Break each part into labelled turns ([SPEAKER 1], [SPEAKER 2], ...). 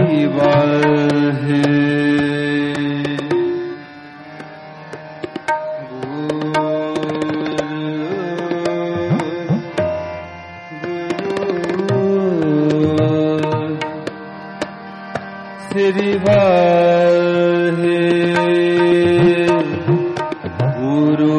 [SPEAKER 1] ਵਾਹੇ ਸ੍ਰੀ ਵਾਹੇ ਗੁਰੂ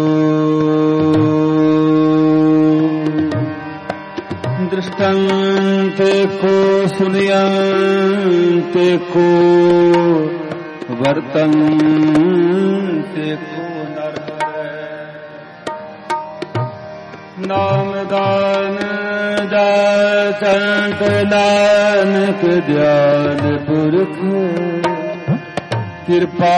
[SPEAKER 1] ਦ੍ਰਿਸ਼ਟੰਤ ਕੋ ਸੁਨਯੰਤ ਕੋ ਵਰਤੰਤ ਕੋ ਨਰ ਨਾਮ ਦਾਨ ਦਾਤੰਤ ਨਾਨਕ ਦਿਆਲ ਪੁਰਖ ਕਿਰਪਾ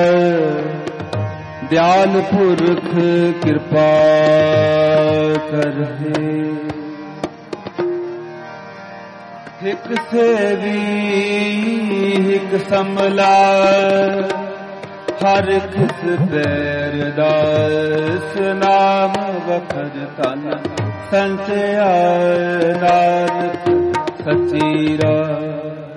[SPEAKER 1] ਦਿਆਲ ਪੁਰਖ ਕਿਰਪਾ ਕਰਹਿ ਇਕ ਸੇਵੀ ਇਕ ਸੰਭਲਾ ਹਰ ਕਿਸ ਪੈਰ ਦਾਸ ਨਾਮ ਵਖਰ ਤਨ ਸੰਚਿਆ ਨਾਨਕ ਸੱਚੀ ਰਾਹ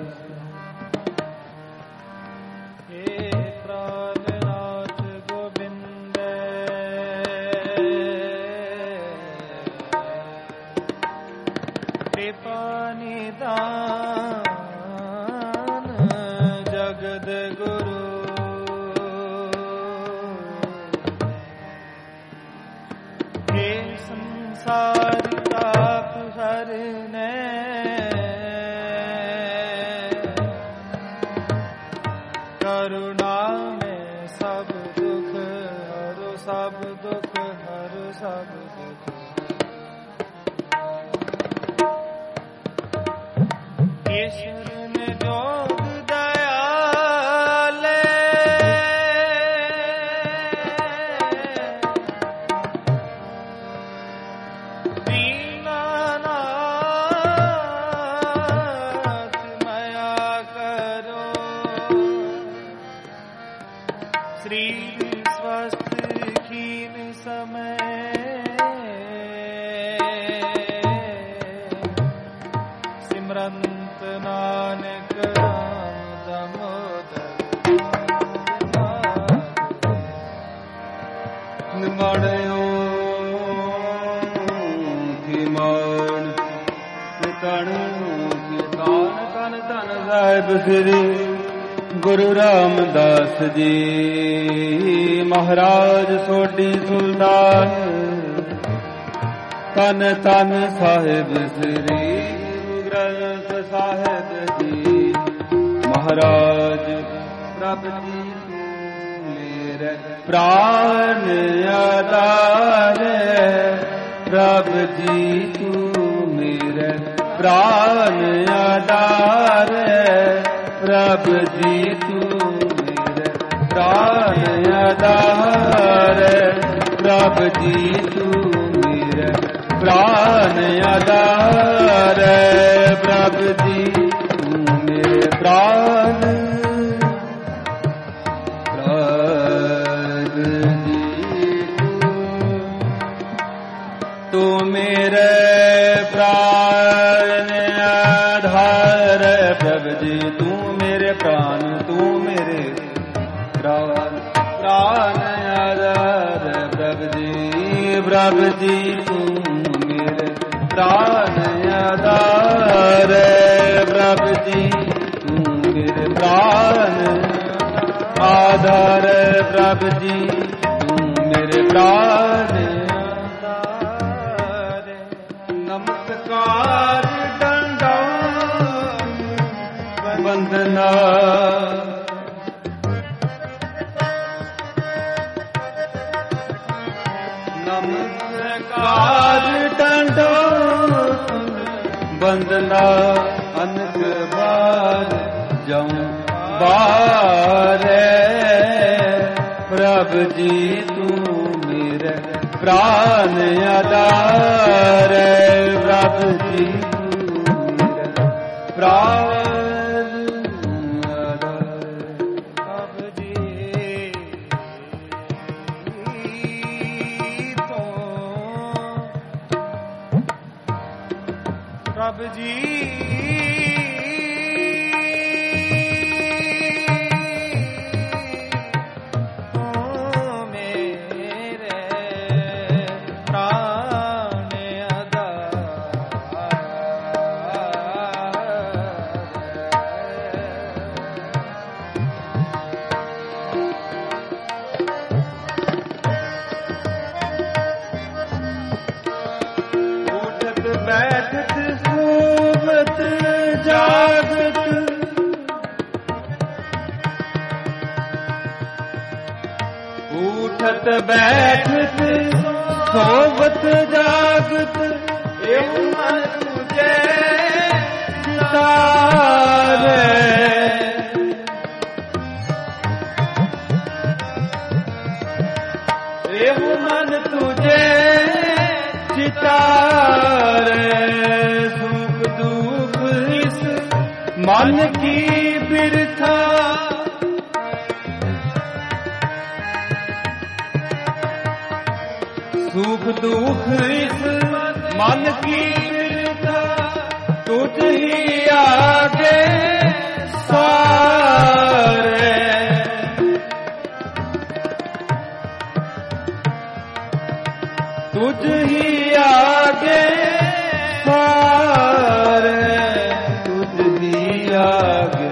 [SPEAKER 1] ਗੁਰੂ ਰਾਮਦਾਸ ਜੀ ਮਹਾਰਾਜ ਸੋਢੀ ਸੁਲਤਾਨ ਤਨ ਤਨ ਸਾਹਿਬ ਸ੍ਰੀ ਗੁਰੂ ਗ੍ਰੰਥ ਸਾਹਿਬ ਜੀ ਮਹਾਰਾਜ ਪ੍ਰਭ ਜੀ ਮੇਰੇ ਪ੍ਰਾਨ ਆਧਾਰੇ ਪ੍ਰਭ ਜੀ ਤੂੰ ਮੇਰੇ ਪ੍ਰਾਨ ਆਧਾਰੇ ਪ੍ਰਭ ਜੀ ਤੂੰ ਮੇਰੇ ਪ੍ਰਾਨ ਆਧਾਰੇ ਪ੍ਰਭ ਜੀ ਤੂੰ ਮੇਰੇ ਪ੍ਰਾਨ ਆਧਾਰੇ ਪ੍ਰਭ ਜੀ ਤੂੰ ਮੇਰੇ ਪ੍ਰਾਨ ਪ੍ਰਭ ਜੀ ਤੂੰ ਮੇਰੇ ਪ੍ਰਾਨ ਆਧਾਰੇ ਪ੍ਰਭ ਜੀ ਤੂੰ ਮੇਰੇ ਪ੍ਰਾਨ ਤੂੰ ਮੇਰੇ ਪ੍ਰਾਨ ਆਧਾਰ ਪ੍ਰਭ ਜੀ ਤੂੰ ਮੇਰੇ ਪ੍ਰਾਨ ਆਧਾਰ ਪ੍ਰਭ ਜੀ ਤੂੰ ਮੇਰੇ ਪ੍ਰਾਨ ਆਧਾਰ ਪ੍ਰਭ ਜੀ ਤੂੰ ਮੇਰੇ ਪ੍ਰਾਨ ਆਧਾਰ ਨਮਸਕਾਰ ਵੰਦਨਾ ਨਮਸਕਾਰ ਡੰਡੋ ਵੰਦਨਾ ਅਨਕ ਬਾਰ ਜਉ ਬਾਰੇ ਪ੍ਰਭ ਜੀ ਤੂੰ ਮੇਰੇ ਪ੍ਰਾਨ ਆਧਾਰ ਪ੍ਰਭ ਜੀ ਤੂੰ ਮੇਰੇ ਪ੍ਰਾਨ ਪ੍ਰਭ ਜੀ उठत बैठत सोवत जागत एवं मन तुझे चितारे। एवं मन तुझे चितारे। सुख दुख इस मन की बिरथा सुख दुख इस मन की बिरथा तुझ ही आगे सारे। तुझ ही आगे सारे। तुझ ही आगे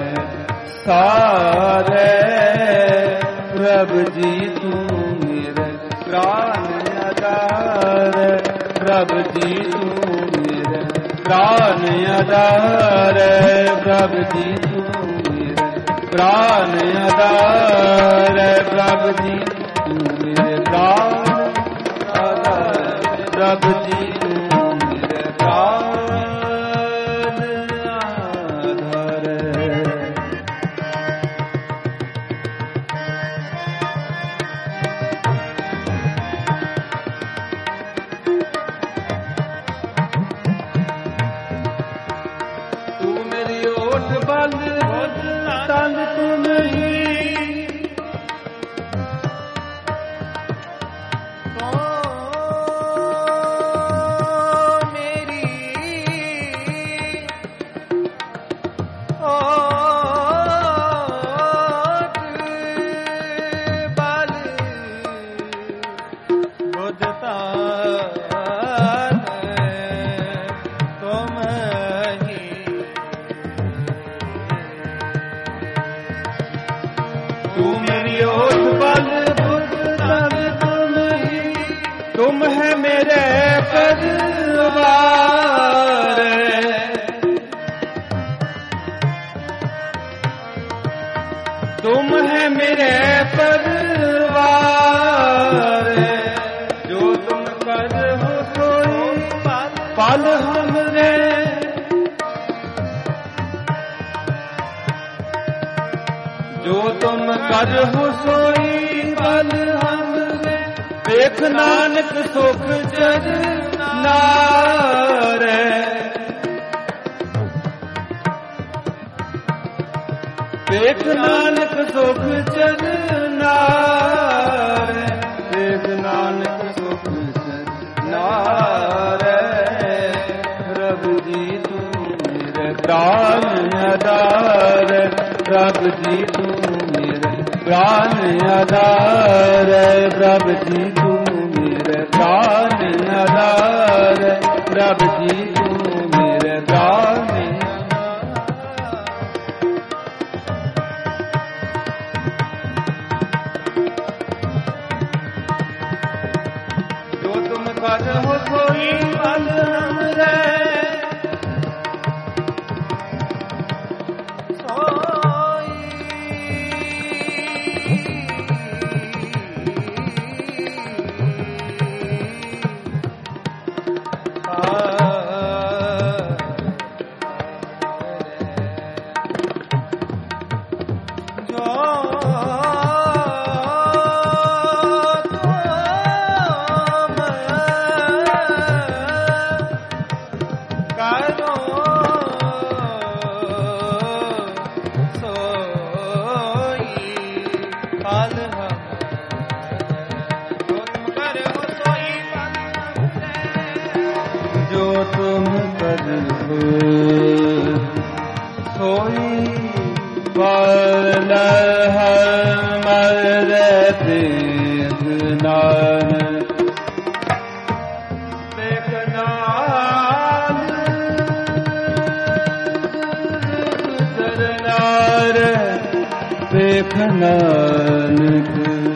[SPEAKER 1] सारे। प्रभु जी तू मेरे प्राण आधार। प्रभु जी तू मेरे प्राण आधार। प्रभु जी तू मेरे प्राण आधार। प्रभु जी तू मेरे प्राण आधार। प्रभु जी तू मेरे प्राण आधार। तन तुम ही तो मेरी ओट बल बुझता तुम है मेरे परवार। तुम है मेरे परवार। जो तुम कर हो सोई पल हमरे। जो तुम कर हो सोई पल हमरे। देख नानक सुख चरनारे। देख नानक सुख चरनारे। देख नानक सुख चरनारे। प्रभु जी तू मेरे प्राण आधार। प्रभु जी तू मेरे प्राण आधार। प्रभु जी तू मेरे प्राण आधार। प्रभु जी तू मेरे प्राण। जो तुम कर हो सोई पल हमरे। जो तुम कर हो सोई पल हमरे। देख नानक देख नानक देख नानक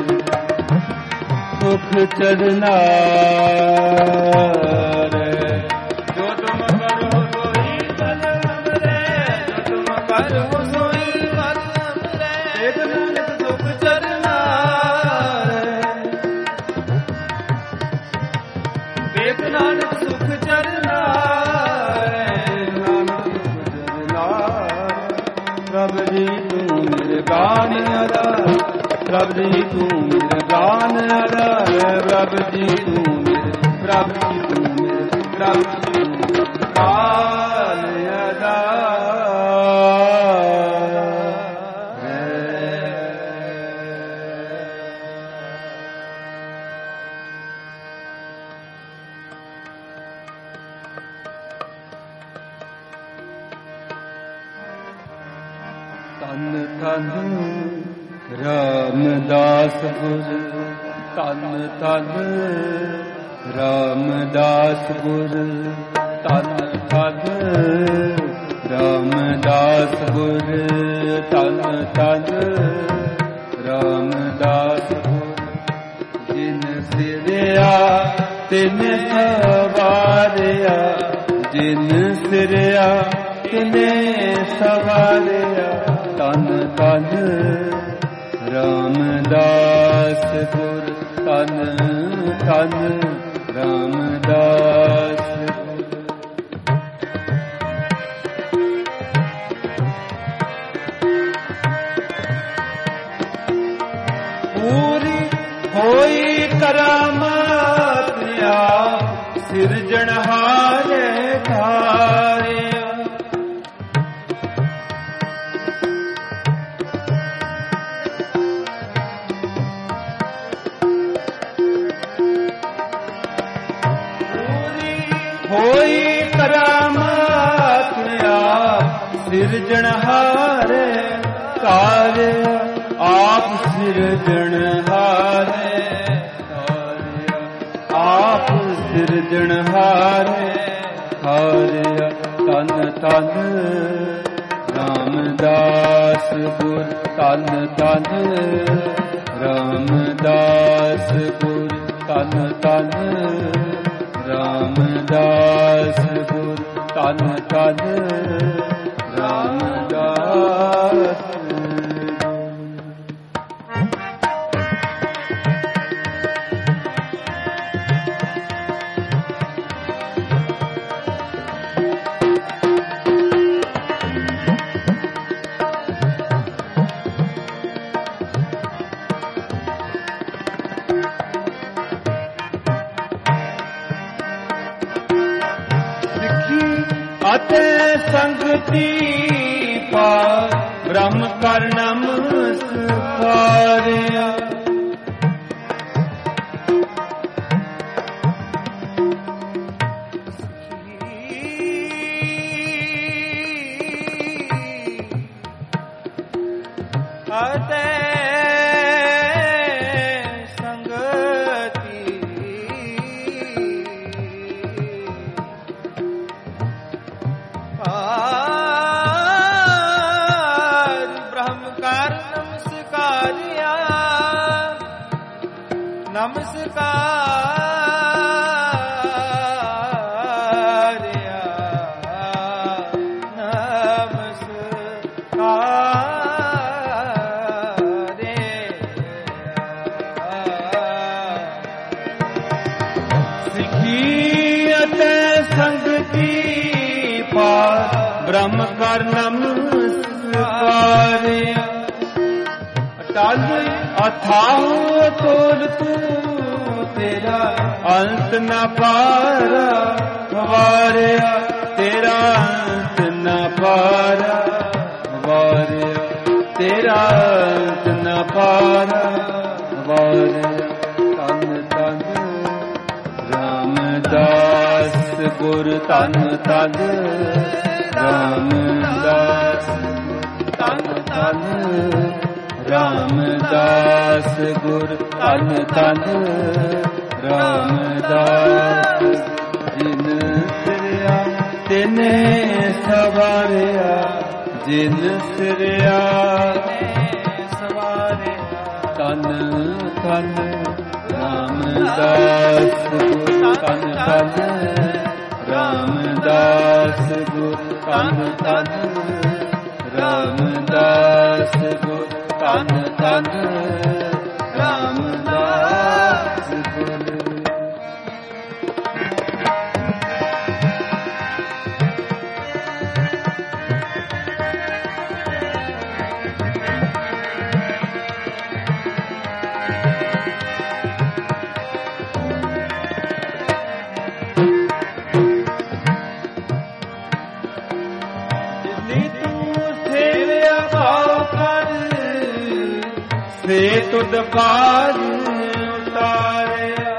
[SPEAKER 1] सुख चरना। जो तुम करो सोई पल हमरे। जो तुम करो सोई पल हमरे। देख नानक सुख चरना। ਪ੍ਰਭ ਜੀ ਤੂੰ ਮੇਰੇ ਗਾਨ ਆਧਾਰ ਪ੍ਰਭ ਜੀ ਤੂੰ ਮੇਰੇ ਪ੍ਰਭ ਜੀ ਤੂੰ ਮੇਰੇ ਪ੍ਰਭ ਜੀ ਤੂੰ ਗਾਨ ਆਧਾਰ ਧੰਨ ਧੰਨ ਰਾਮਦਾਸ ਗੁਰ ਧੰਨ ਧੰਨ ਰਾਮਦਾਸ ਗੁਰ ਧੰਨ ਧੰਨ ਰਾਮਦਾਸ ਗੁਰ ਧੰਨ ਧੰਨ ਰਾਮਦਾਸ ਗੁਰ ਜਿਨ ਸਿਰਿਆ ਤਿਨ ਸਵਾਰਿਆ ਜਿਨ ਸਿਰਿਆ ਤਿਨੇ ਸਵਾਰਿਆ ਧੰਨ ਧੰਨ ਰਾਮਦਾਸ ਗੁਰ ਧੰਨ ਧੰਨ ਰਾਮਦਾਸ ਪੂਰੀ ਹੋਈ ਕਰਾਮਾਤ ਸਿਰਜਣਹਾਰੇ ਧਾਰਿਆ ਹੋਈ ਕਰਾਮਾਤ ਸਿਰਜਣਹਾਰੇ ਧਾਰਿਆ ਆਪ ਸਿਰਜਣਹਾਰੇ ਧਾਰਿਆ ਆਪ ਸਿਰਜਣਹਾਰੇ ਧਾਰਿਆ ਧੰਨ ਧੰਨ ਰਾਮਦਾਸ ਗੁਰ ਧੰਨ ਧੰਨ ਰਾਮਦਾਸ ਗੁਰ ਧੰਨ ਧੰਨ ਰਾਮਦਾਸ ਗੁਰ ਧੰਨ ਧੰਨ ਰਾਮਦਾਸ ਅਤੇ ਸੰਗਤੀ ਪਾਰ ਬ੍ਰਹਮ ਕਰ ਨਮਸਕਾਰਿਆ ਅਤੇ ਬ੍ਰਹਮ ਕਰ ਨਮਸਕਾਰਿਆ ਅਟਲ ਅਥਾਹ ਤੋਲ ਤੂੰ ਤੇਰਾ ਅੰਤ ਨ ਪਾਰਾ ਵਾਰਿਆ ਤੇਰਾ ਅੰਤ ਨ ਪਾਰਾ ਵਾਰਿਆ ਤੇਰਾ ਅੰਤ ਨ ਪਾਰਾ ਵਾਰਿਆ ਧੰਨ ਧੰਨ ਰਾਮਦਾਸ ਗੁਰ ਧੰਨ ਧੰਨ ਰਾਮਦਾਸ ਧੰਨ ਧੰਨ ਰਾਮਦਾਸ ਗੁਰ ਧੰਨ ਧੰਨ ਰਾਮਦਾਸ ਜਿਨ ਸਿਰਿਆ ਤਿਨੇ ਸਵਾਰਿਆ ਜਿਨ ਸਿਰਿਆ ਸਵਾਰਿਆ ਧੰਨ ਧੰਨ ਰਾਮਦਾਸ ਗੁਰ ਧੰਨ ਧੰਨ ਰਾਮਦਾਸ ਗੁਰ ਧੰਨ ਧੰਨ ਰਾਮਦਾਸ ਗੁਰ ਧੰਨ ਧੰਨ ਰਾਮਦਾਸ ਗੁਰ ਸੇ ਤੁਧ ਪਾਰ ਉਤਾਰਿਆ।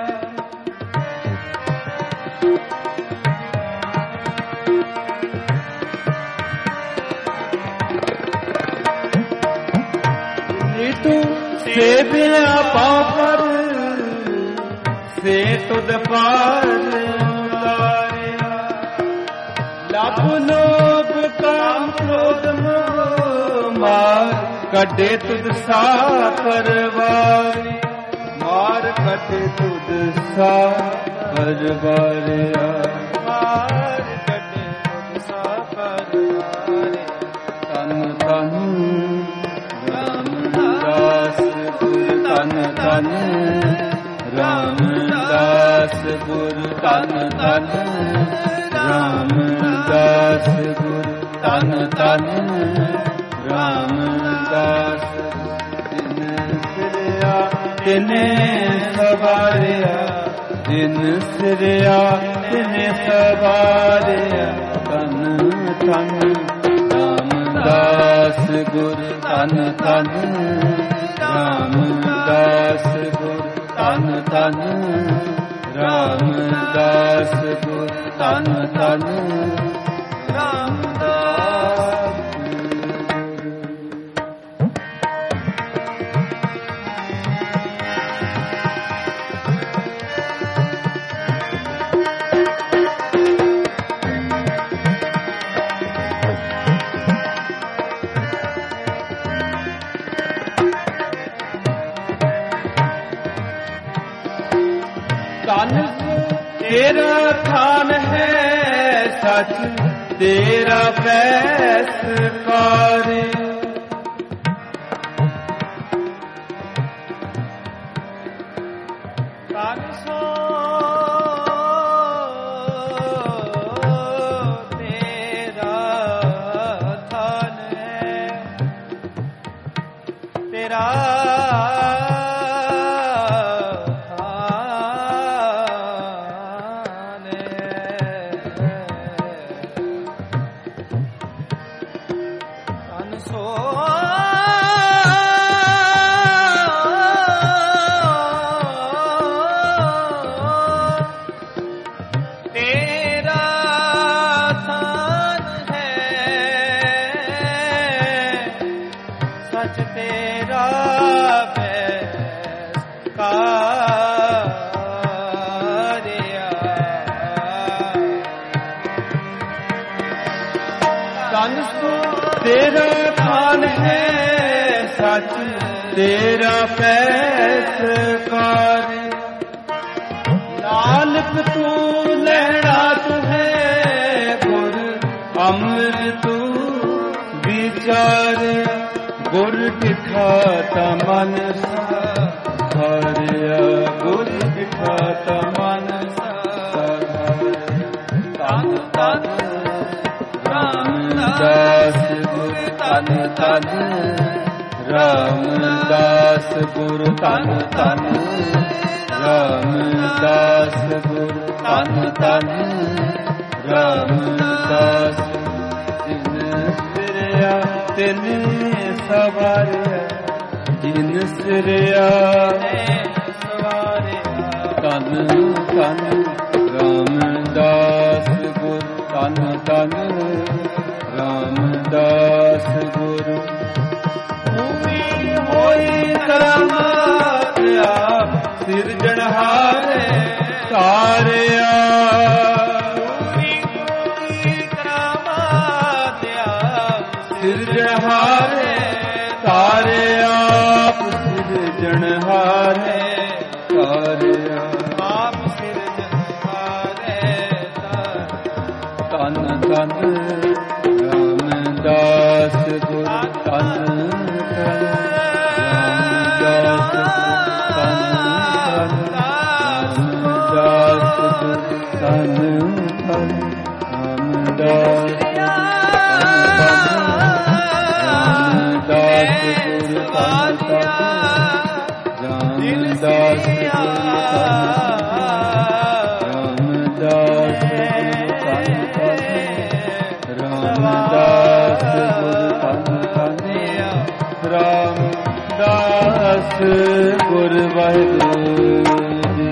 [SPEAKER 1] ਤੂੰ ਸੇਵਿਆ ਪਾਪਰ ਸੇ ਤੁਧ ਪਾਰ ਉਤਾਰਿਆ। ਲੱਭ ਲੋਭ ਕਾਮ ਕ੍ਰੋਧ ਮੋਹ ਮਾਰ ਕੱਢੇ ਤੁਧ ਸਾ ਪਰਵਾਰੀ। ਮਾਰ ਕੱਢੇ ਤੁਧ ਸਾ ਪਰਵਾਰਿਆ। ਮਾਰ ਕੱਢੇ ਤੁਧ ਸਾ ਪਰਵਾਰਿਆ। ਤਨ ਤਨ ਰਾਮਦਾਸ ਗੁਰ ਤਨ ਤਨ ਰਾਮਦਾਸ ਗੁਰ ਤਨ ਤਨ ਰਾਮਦਾਸ ਗੁਰ ਤਨ ਤਨ ਰਾਮਦਾਸ। ਜਿਨ ਸਿਰਿਆ ਤਿਨੇ ਸਵਾਰਿਆ। ਜਿਨ ਸਿਰਿਆ ਤਿਨੇ ਸਵਾਰਿਆ। ਤਨ ਤਨ ਰਾਮਦਾਸ ਗੁਰ ਤਨ ਤਨ ਰਾਮਦਾਸ ਗੁਰ ਤਨ ਤਨ ਰਾਮਦਾਸ ਗੁਰ ਤਨ ਤਨ ਰਾਮਦਾਸ। ਤੇਰਾ ਖਾਨ ਹੈ ਸੱਚ ਤੇਰਾ ਪੈਸਕਾਰ। ਤਨ ਸੋ ਤੇਰਾ ਖਾਨ ਹੈ ਤੇਰਾ ਤੇਰਾ ਖਾਨ ਹੈ ਸੱਚ ਤੇਰਾ ਪੈਸਕਾਰ। ਨਾਨਕ ਤੂੰ ਲੈਣਾ ਤੂੰ ਹੈ ਗੁਰ ਅੰਮ੍ਰਿਤ ਤੂੰ ਵਿਚਾਰ। ਗੁਰ ਦਿਖਾ ਤਾ ਮਨ ਸਾਰਿਆ। ਗੁਰ ਦਿਖਾ ਤਾ ਮਨ ਸਾਰਿਆ। ਤਨ ਤਨ ਰਾਮਦਾਸ ਗੁਰ ਤਨ ਤਨ ਰਾਮਦਾਸ ਗੁਰ ਤਨ ਤਨ ਰਾਮਦਾਸ ਗੁਰ ਤਨ ਤਨ ਰਾਮਦਾਸ। ਜਿਨ ਸਿਰਿਆ ਤਿਨੇ ਸਵਾਰਿਆ। ਜਿਨ ਸਿਰਿਆ ਸਵਾਰਿਆ। ਤਨ ਤਨ ਰਾਮਦਾਸ ਗੁਰ ਤਨ ਤਨ ਰਾਮਦਾਸ ਗੁਰ। ਭੂਮੀ ਹੋਈ ਕਰਾਮਾਤਿਆ ਸਿਰਜਣਹਾਰੇ ਤਾਰਿਆ। ਭੂਮੀ ਹੋਈ ਕਰਾਮਾਤਿਆ ਸਿਰਜਣਹਾਰੇ ਤਾਰਿਆ। ਸਿਰਜਣਹਾਰੇ ਤਾਰਿਆ। ਆਪ ਸਿਰਜਣਹਾਰੇ ਤਨ ਤਨ ਰਾਮਦਾਸ ਗੁਰ ਤਨ ਤਨ ਰਾਮਦਾਸ ਗੁਰ ਤਨ ਤਨ ਰਾਮਦਾਸ ਗੁਰ ਤਨ ਤਨ ਰਾਮਦਾਸ ਰਾਮਦਾਸ ਗੁਰ ਤਨ ਤਨ ਰਾਮਦਾਸ। ਰਾਮਦਾਸ ਗੁਰ ਵਾਹਿਗੁਰੂ ਜੀ।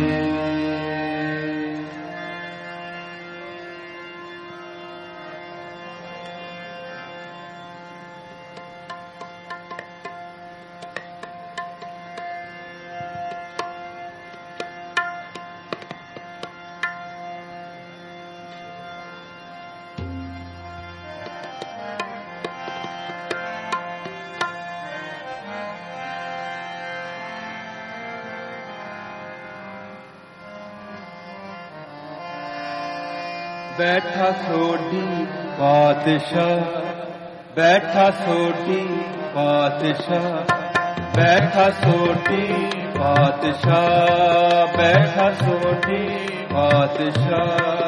[SPEAKER 1] ਬੈਠਾ ਸੋਢੀ ਪਾਤਸ਼ਾਹ, ਬੈਠਾ ਸੋਢੀ ਪਾਤਸ਼ਾਹ, ਬੈਠਾ ਸੋਢੀ ਪਾਤਸ਼ਾਹ, ਬੈਠਾ ਸੋਢੀ ਪਾਤਸ਼ਾਹ।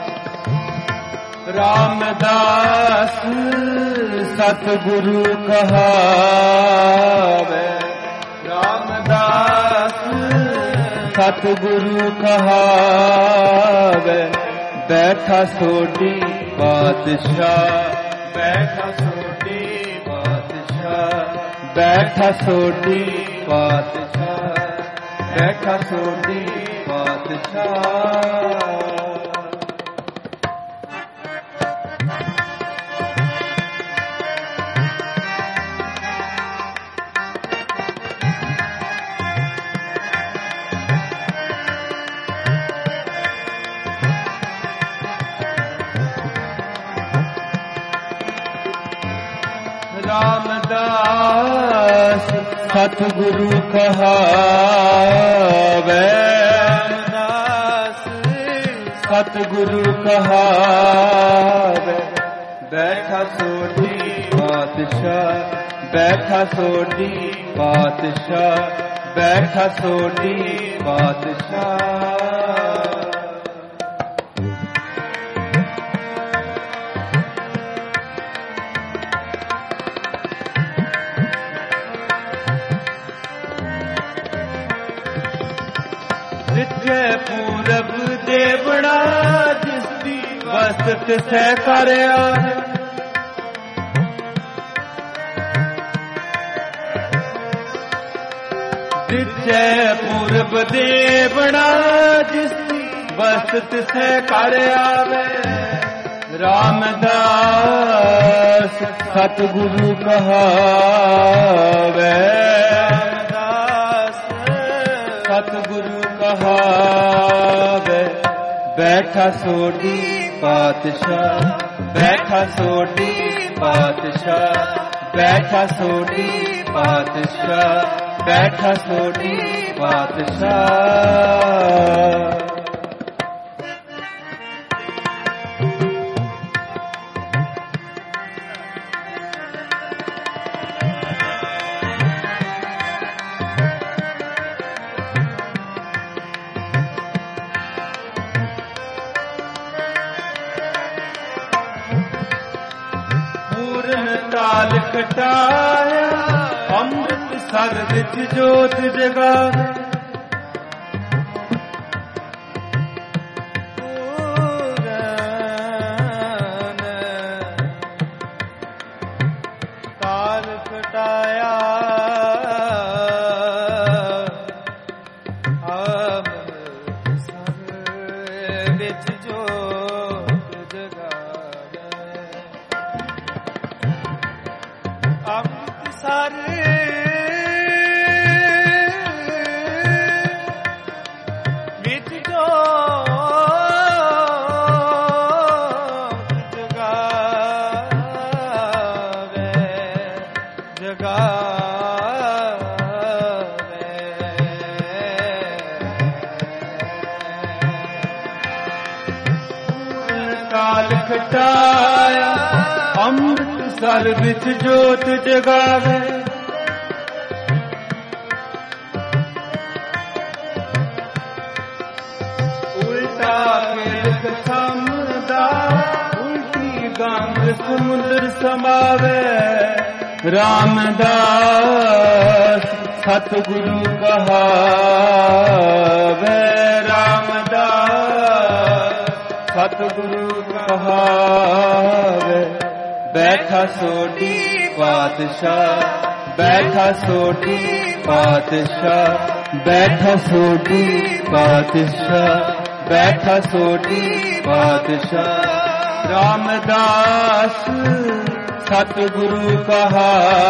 [SPEAKER 1] ਰਾਮਦਾਸ ਸਤਿਗੁਰੂ ਕਹਾਵੇ, ਰਾਮਦਾਸ ਸਤਿਗੁਰੂ ਕਹਾਵੇ। ਬੈਠਾ ਸੋਢੀ ਪਾਤਸ਼ਾਹ, ਬੈਠਾ ਸੋਢੀ ਪਾਤਸ਼ਾਹ, ਬੈਠਾ ਸੋਢੀ ਪਾਤਸ਼ਾਹ, ਬੈਠਾ ਸੋਢੀ ਪਾਤਸ਼ਾਹ। ਰਾਮਦਾਸ ਸਤਿਗੁਰੂ ਕਹਾਵੇ, ਰਾਮਦਾਸ ਸਤਿਗੁਰੂ ਕਹਾਵੇ। ਬੈਠਾ ਸੋਢੀ ਪਾਤਸ਼ਾਹ, ਬੈਠਾ ਸੋਢੀ ਪਾਤਸ਼ਾਹ, ਬੈਠਾ ਸੋਢੀ ਪਾਤਸ਼ਾਹ। ਜਿੱਥੇ ਪੂਰਬ ਦੇਵੜਾ ਜਿਸ ਦੀ ਵਸਤ ਸਹਿ ਕਰਿਆ, ਜਿੱਥੇ ਪੂਰਬ ਦੇਵੜਾ ਜਿਸ ਦੀ ਵਸਤ ਸਹਿ ਕਰਿਆ ਵੇ। ਰਾਮਦਾਸ ਸਤਿਗੁਰੂ ਕਹਾਵੇ, ਰਾਮਦਾਸ ਸਤਿਗੁਰੂ ਕਹਾਵੇ। ਬੈਠਾ ਸੋਢੀ ਪਾਤਸ਼ਾਹ, ਬੈਠਾ ਸੋਢੀ ਪਾਤਸ਼ਾਹ, ਬੈਠਾ ਸੋਢੀ ਪਾਤਸ਼ਾਹ, ਬੈਠਾ ਸੋਢੀ ਪਾਤਸ਼ਾਹ। ਤਾਲ ਕਟਾਇਆ ਅੰਮ੍ਰਿਤ ਸਰ ਵਿੱਚ ਜੋਤ ਜਗਾਵੇ। ਤਾਲ ਕਟਾਇਆ ਅੰਮ੍ਰਿਤ ਸਰ ਵਿੱਚ ਜੋਤ ਜਗਾਵੇ। ਅੰਮ੍ਰਿਤਸਰ ਵਿੱਚ ਜੋਤ ਜਗਾਵੇ, ਜਗਾਵੇ। ਕਾਲ ਖਟਾਇਆ ਅੰਮ੍ਰਿਤਸਰ ਵਿੱਚ ਜੋਤ ਜਗਾਵੇ। ਉਲਟਾ ਕਿਲਕ ਸਮਦਾ ਉਲਟੀ ਗੰਗ ਸਮੁੰਦਰ ਸਮਾਵੇ। ਰਾਮਦਾਸ ਸਤਿਗੁਰੂ ਕਹਾਵੇ, ਰਾਮਦਾਸ ਸਤਿਗੁਰੂ ਕਹਾਵੇ। ਬੈਠਾ ਸੋਢੀ ਪਾਤਸ਼ਾਹ, ਬੈਠਾ ਸੋਢੀ ਪਾਤਸ਼ਾਹ, ਬੈਠਾ ਸੋਢੀ ਪਾਤਸ਼ਾਹ, ਬੈਠਾ ਸੋਢੀ ਪਾਤਸ਼ਾਹ। ਰਾਮਦਾਸ ਸਤਿਗੁਰੂ ਕਹਾਵੇ,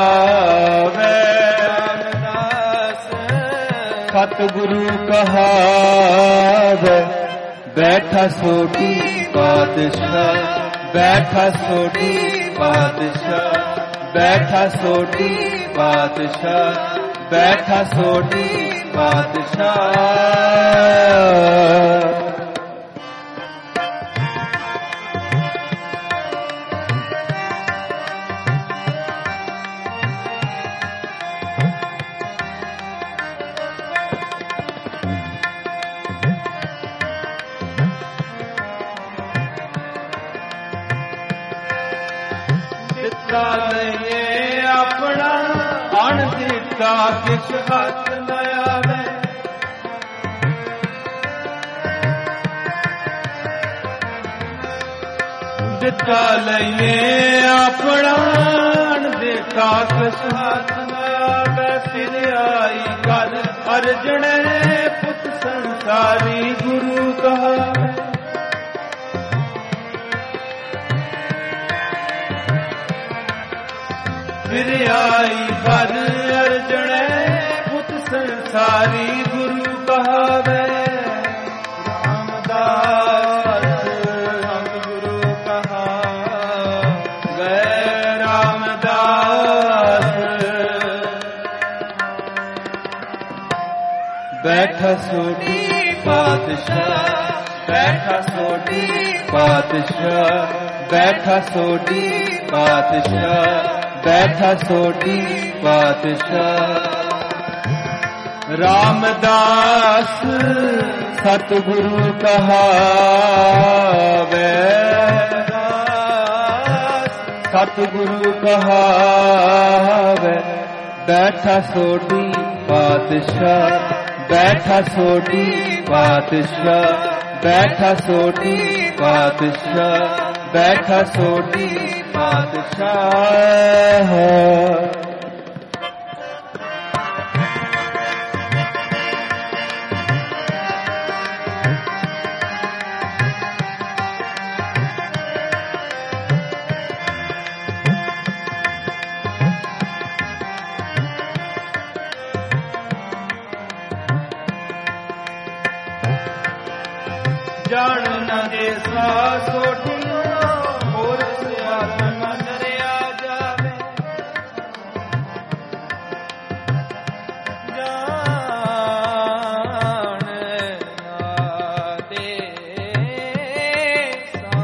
[SPEAKER 1] ਸਤਿਗੁਰੂ ਕਹਾਵੇ। ਬੈਠਾ ਸੋਢੀ ਪਾਤਸ਼ਾਹ, ਬੈਠਾ ਸੋਢੀ ਪਾਤਸ਼ਾਹ, ਬੈਠਾ ਸੋਢੀ ਪਾਤਸ਼ਾਹ, ਬੈਠਾ ਸੋਢੀ ਪਾਤਸ਼ਾਹ। ਲਈਏ ਆਪਣਾ ਅਣ ਦਿੱਤਾ ਕਿਛ ਹੱਥ ਨ ਆਵੇ। ਦਿੱਤਾ ਲਈਏ ਆਪਣਾ ਅਣ ਦਿੱਤਾ ਕਿਛ ਹੱਥ ਨ ਆਵੇ। ਫਿਰ ਆਈ ਗੱਲ ਅਰਜਣੇ ਪੁੱਤ ਸੰਸਾਰੀ ਗੁਰੂ ਕਹਾਵੇ। ਫਿਰ ਆਈ ਬਰ ਅਰਜਣੇ ਪੁੱਤ ਸੰਸਾਰੀ ਗੁਰੂ ਕਹਾਵੇ। ਰਾਮਦਾਸ ਸਤਿਗੁਰੂ ਕਹਾਵੇ, ਰਾਮਦਾਸ। ਬੈਠਾ ਸੋਢੀ ਪਾਤਸ਼ਾਹ, ਬੈਠਾ ਸੋਢੀ ਪਾਤਸ਼ਾਹ, ਬੈਠਾ ਸੋਢੀ ਪਾਤਸ਼ਾਹ, ਬੈਠਾ ਸੋਢੀ ਪਾਤਸ਼ਾਹ। ਰਾਮਦਾਸ ਸਤਿਗੁਰੂ ਕਹਾਵੇ, ਸਤਿਗੁਰੂ ਕਹਾਵੇ। ਬੈਠਾ ਸੋਢੀ ਪਾਤਸ਼ਾਹ, ਬੈਠਾ ਸੋਢੀ ਪਾਤਸ਼ਾਹ, ਬੈਠਾ ਸੋਢੀ ਪਾਤਸ਼ਾਹ, ਬੈਠਾ ਸੋਢੀ ਪਾਤਸ਼ਾਹ। ਜਾਣ ਨਾ ਦੇਸਾ ਸੋਢੀਆਂ, ਹੋਰ ਸਿਆਲ ਨਾ ਨਰਿਆ ਜਾਵੇ। ਜਾਣ ਨਾ ਦੇਸਾ,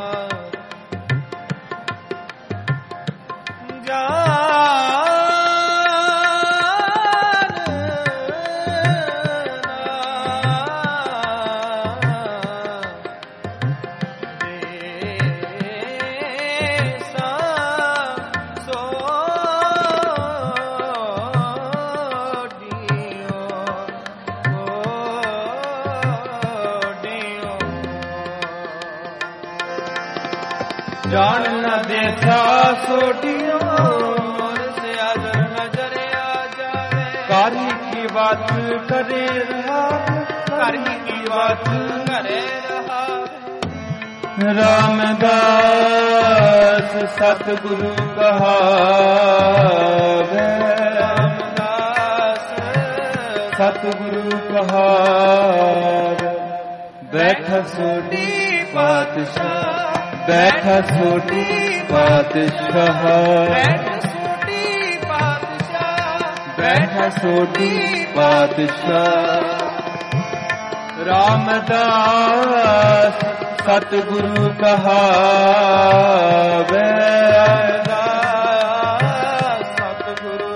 [SPEAKER 1] ਜਾਣ ਨਾ ਦੇਸਾ ਸੋਢੀਆਂ, ਹੋਰ ਸਿਆਦਰ ਨਜ਼ਰਿਆ ਜਾਵੇ। ਕਾਰੀ ਕੀ ਬਾਤ ਕਰੇ ਰਹਾ, ਕਾਰੀ ਕੀ ਬਾਤ ਕਰੇ ਰਹਾ। ਰਾਮਦਾਸ ਸਤਿਗੁਰੂ ਕਹਾਵੇ, ਰਾਮਦਾਸ ਸਤਿਗੁਰੂ ਕਹਾਵੇ। ਬੈਠਾ ਸੋਢੀ ਪਾਤਸ਼ਾਹ, ਬੈਠਾ ਸੋਢੀ ਪਾਤਸ਼ਾਹ, ਬੈਠਾ ਸੋਢੀ ਪਾਤਸ਼ਾਹ, ਬੈਠਾ ਸੋਢੀ ਪਾਤਸ਼ਾਹ। ਰਾਮਦਾਸ ਸਤਿਗੁਰੂ ਕਹਾਵੇ, ਸਤਿਗੁਰੂ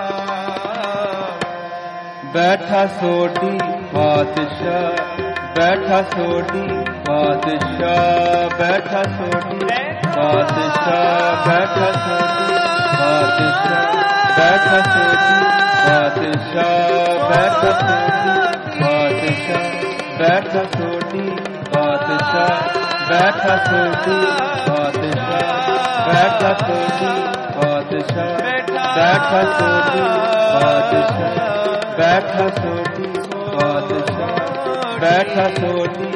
[SPEAKER 1] ਕਹਾਵੇ। ਬੈਠਾ ਸੋਢੀ ਪਾਤਸ਼ਾਹ, ਬੈਠਾ ਸੋਢੀ ਪਾਤਸ਼ਾਹ, ਬੈਠਾ ਸੋਢੀ ਪਾਤਸ਼ਾਹ, ਬੈਠਾ ਸੋਢੀ ਪਾਤਸ਼ਾਹ, ਬੈਠਾ ਸੋਢੀ ਪਾਤਸ਼ਾਹ, ਬੈਠਾ ਸੋਢੀ ਪਾਤਸ਼ਾਹ, ਬੈਠਾ ਸੋਢੀ ਪਾਤਸ਼ਾਹ, ਬੈਠਾ ਸੋਢੀ ਪਾਤਸ਼ਾਹ, ਬੈਠਾ ਸੋਢੀ ਪਾਤਸ਼ਾਹ, ਬੈਠਾ ਸੋਢੀ ਪਾਤਸ਼ਾਹ, ਬੈਠਾ ਸੋਢੀ ਪਾਤਸ਼ਾਹ, ਬੈਠਾ ਸੋਢੀ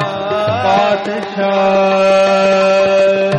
[SPEAKER 1] ਪਾਤਸ਼ਾਹ।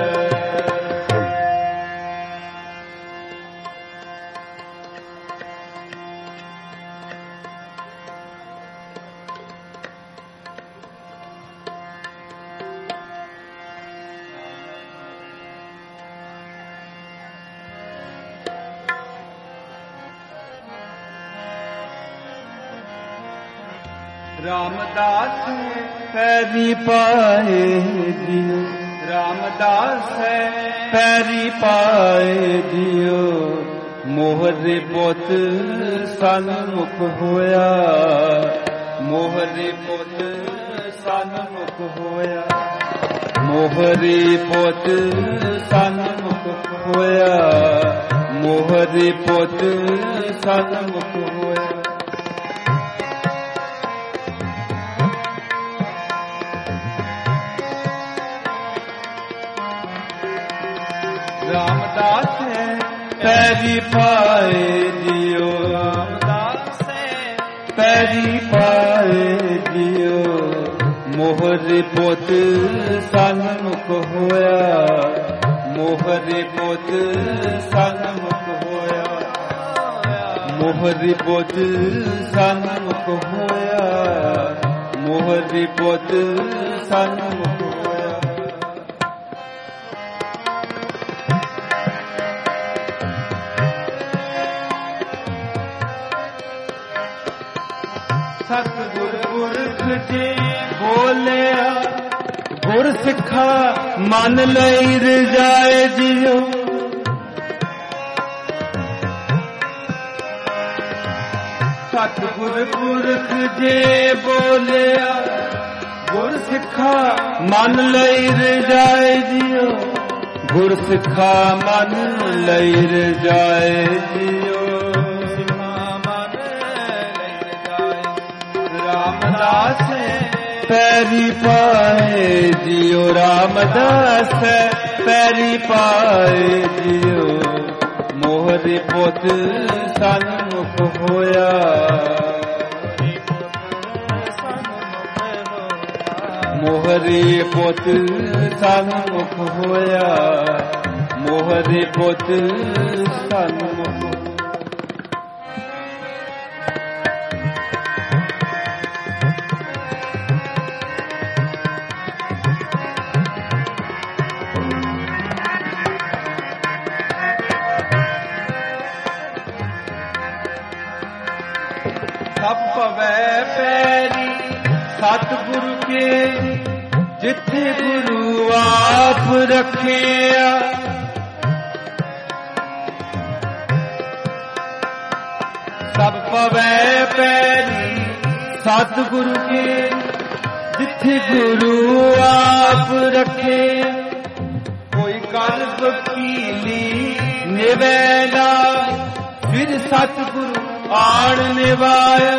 [SPEAKER 1] ਰਾਮਦਾਸ ਪੈਰੀ ਪਾਏ ਜਿਉ, ਰਾਮਦਾਸ ਪੈਰੀ ਪਾਏ ਜਿਉ, ਮੋਹਰੇ ਪੁੱਤ ਸਨਮੁਖ ਹੋਇਆ, ਮੋਹਰੇ ਪੁੱਤ ਸਨਮੁਖ ਹੋਇਆ, ਮੋਹਰੇ ਪੁੱਤ ਸਨਮੁਖ ਹੋਇਆ, ਮੋਹਰੇ ਪੁੱਤ ਸਨਮੁਖ ਹੋਇਆ। ਰਾਮਦਾਸ ਪੈਰੀ ਪਾਏ ਜਿਉ, ਰਾਮਦਾਸ ਪੈਰੀ ਪਾਏ ਜਿਉ, ਮੋਹਰੇ ਪੁੱਤ ਸਨਮੁਖ ਹੋਇਆ, ਮੋਹਰੇ ਪੁੱਤ ਸਨਮੁਖ ਹੋਇਆ, ਮੋਹਰੇ ਪੁੱਤ ਸਨਮੁਖ ਹੋਇਆ, ਮੋਹਰੇ ਪੁੱਤ ਸਨਮੁਖ ਹੋਇਆ। ਸਤਿਗੁਰ ਪੁਰਖ ਜੀ ਬੋਲਿਆ, ਗੁਰ ਸਿੱਖਾ ਮਨ ਲਈ ਰਜਾਏ ਜਿਉ, ਸਤਿਗੁਰ ਪੁਰਖ ਜੀ ਬੋਲਿਆ, ਗੁਰ ਸਿੱਖਾ ਮਨ ਲਈ ਰਜਾਏ ਜਿਉ, ਗੁਰ ਸਿੱਖਾ ਮਨ ਲਈ ਰਜਾਏ ਜਿਉ, ਰਾਮਦਾਸ ਪੈਰੀ ਪਾਏ ਜਿਉ, ਰਾਮਦਾਸ ਪੈਰੀ ਪਾਏ ਜਿਉ, ਮੋਹਰੇ ਪੁੱਤ ਸਨਮੁਖ ਹੋਇਆ, ਮੋਹਰੇ ਪੁੱਤ ਸਨਮੁਖ ਹੋਇਆ, ਮੋਹਰੇ ਪੁੱਤ ਸਨਮੁਖ। ਸਭ ਭਵੈ ਪੈਰੀ ਸਤਿਗੁਰੂ ਕੇ, ਜਿੱਥੇ ਗੁਰੂ ਆਪ ਰੱਖਿਆ, ਸਭ ਭਵੈ ਪੈਰੀ ਸਤਿਗੁਰੂ ਕੇ, ਜਿੱਥੇ ਗੁਰੂ ਆਪ ਰੱਖੇ, ਕੋਈ ਕਲਪ ਕੀਲੀ ਨਿਵੈਲਾ, ਫਿਰ ਸਤਿਗੁਰੂ ਆਣ ਨਿਵਾਇਆ,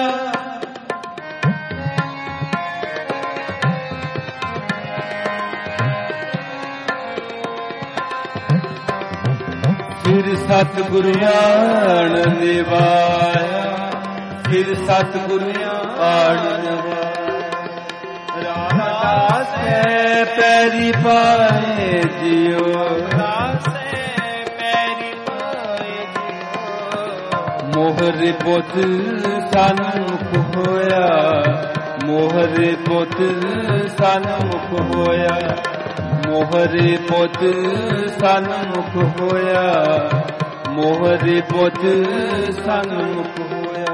[SPEAKER 1] ਫਿਰ ਸਤਿਗੁਰੂ ਆਣ ਨਿਵਾਇਆ, ਫਿਰ ਸਤਿਗੁਰੂ ਆਣ ਨਿਵਾਇਆ। ਰਾਮਦਾਸ ਪੈਰੀ ਪਾਏ ਜਿਉ, ਮੋਹਰੇ ਪੁੱਤ ਸਨਮੁਖ ਹੋਇਆ, ਮੋਹਰੇ ਪੁੱਤ ਸਨਮੁਖ ਹੋਇਆ, ਮੋਹਰੇ ਪੁੱਤ ਸਨਮੁਖ ਹੋਇਆ, ਮੋਹਰੇ ਪੁੱਤ ਸਨਮੁਖ ਹੋਇਆ।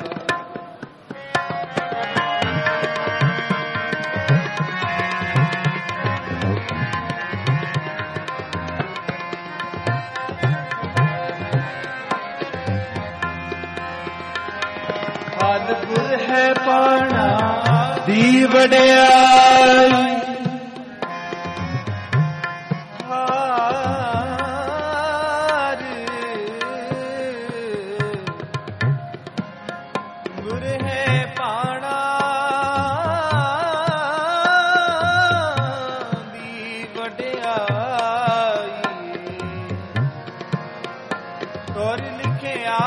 [SPEAKER 1] ਸਤਿਗੁਰ ਹੈ ਪਾਣਾ ਦੀ ਵਡਿਆਈ, ਗੁਰ ਹੈ ਪਾਣਾ ਦੀ ਵਡਿਆਈ,
[SPEAKER 2] ਲਿਖਿਆ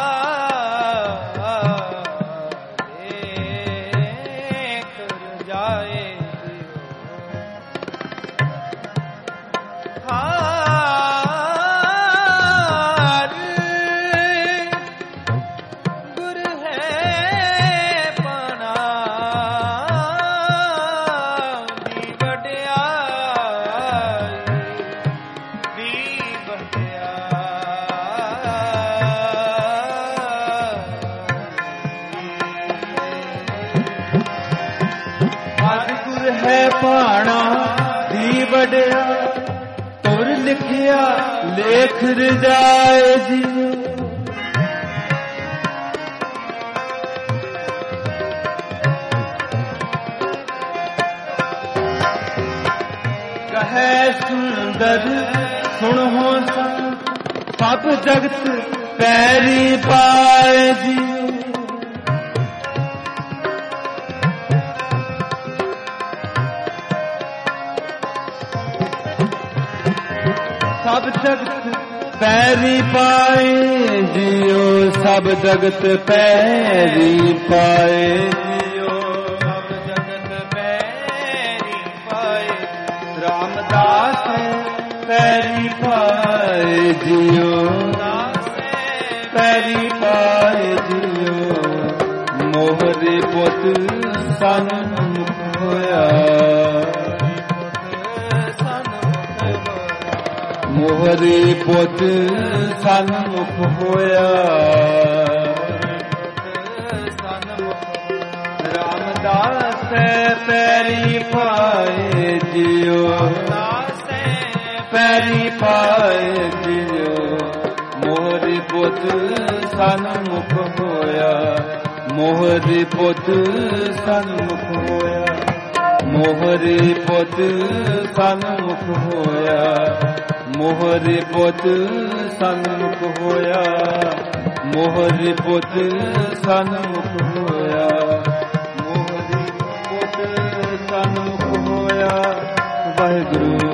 [SPEAKER 1] ਭਾਣਾ ਦੀ ਵਡਿਆ ਤੁਰ ਲਿਖਿਆ ਲੇਖ ਰਜਾਏ ਜੀ ਕਹੈ ਸੁੰਦਰ ਸੁਣੋ ਸਭ ਜਗਤ ਪੈਰੀ ਪਾਏ ਜੀ ਸਭ ਜਗਤ ਪੈਰੀ ਪਾਏ ਜਿਉ ਸਭ ਜਗਤ ਪੈਰੀ ਪਾਏ ਜਿਉ
[SPEAKER 2] ਸਭ ਜਗਤ ਪੈਰੀ ਪਾਏ
[SPEAKER 1] ਰਾਮਦਾਸ ਪੈਰੀ ਪਾਏ ਜਿਉ ਪੈਰੀ ਪਾਏ ਜਿਉ ਮੋਹਰੇ ਪੁੱਤ ਸਨਮੁਖ ਹੋਇਆ ਮੋਹਰੇ ਪੁੱਤ ਸਨਮੁਖ ਹੋਇਆ ਰਾਮਦਾਸ ਪੈਰੀ ਪਾਏ ਜਿਉ ਪੈਰੀ ਪਾਏ ਜਿਉ ਮੋਹਰੇ ਪੁੱਤ ਸਨਮੁਖ ਹੋਇਆ ਮੋਹਰੇ ਪੁੱਤ ਸਨਮੁਖ ਹੋਇਆ ਮੋਹਰੇ ਪੁੱਤ ਸਨਮੁਖ ਹੋਇਆ ਮੋਹਰੇ ਪੁੱਤ ਸਨਮੁਖ ਹੋਇਆ ਮੋਹਰੇ ਪੁੱਤ ਸਨਮੁਖ ਹੋਇਆ ਮੋਹਰੇ ਪੁੱਤ ਸਨਮੁਖ ਹੋਇਆ ਵਾਹਿਗੁਰੂ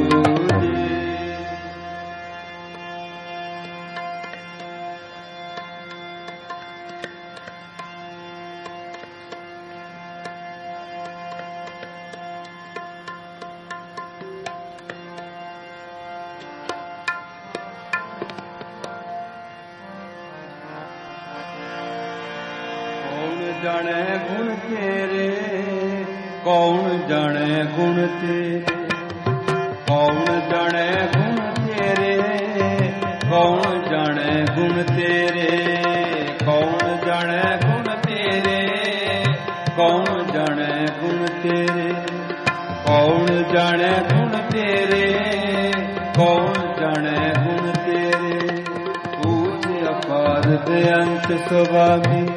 [SPEAKER 1] ਜਾਣੇ ਗੁਣ ਤੇਰੇ ਕੌਣ ਜਾਣੇ ਗੁਣ ਤੇਰੇ ਕੌਣ ਜਾਣੇ ਗੁਣ ਤੇਰੇ ਕੌਣ ਜਾਣੇ ਗੁਣ ਤੇਰੇ ਕੌਣ ਜਾਣੇ ਗੁਣ ਤੇਰੇ ਕੌਣ ਜਾਣੇ ਗੁਣ ਤੇਰੇ ਕੌਣ ਜਾਣੇ ਗੁਣ ਤੇਰੇ ਕੌਣ ਜਾਣੇ ਗੁਣ ਤੇਰੇ ਤੂੰ ਅਪਾਰ ਬੇਅੰਤ ਸੁਭਾਵੀ